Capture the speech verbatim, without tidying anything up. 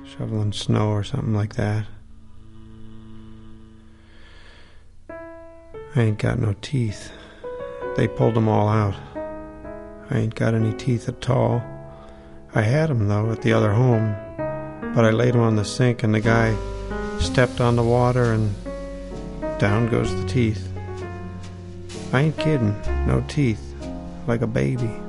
shoveling snow or something like that. I ain't got no teeth. They pulled them all out. I ain't got any teeth at all. I had 'em, though, at the other home, but I laid 'em on the sink and the guy stepped on the water and down goes the teeth. I ain't kidding. No teeth. Like a baby.